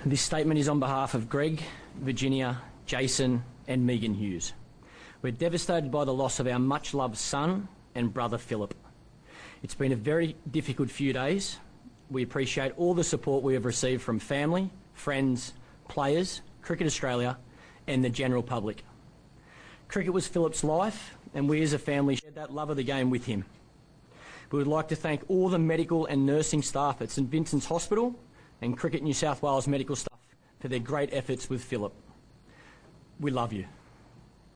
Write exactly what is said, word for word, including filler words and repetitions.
This statement is on behalf of Greg, Virginia, Jason and Megan Hughes. We're devastated by the loss of our much-loved son and brother Philip. It's been a very difficult few days. We appreciate all the support we have received from family, friends, players, Cricket Australia and the general public. Cricket was Philip's life and we as a family shared that love of the game with him. We would like to thank all the medical and nursing staff at St Vincent's Hospital and Cricket New South Wales medical staff for their great efforts with Philip. We love you.